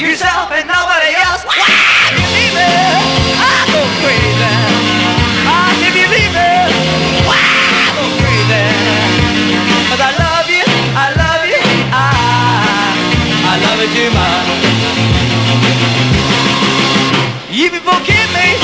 yourself and nobody else. Why if you leave me, I go crazy. If you leave me, why I go crazy? 'Cause I love you, I love you, I love you too much. If you forgive me,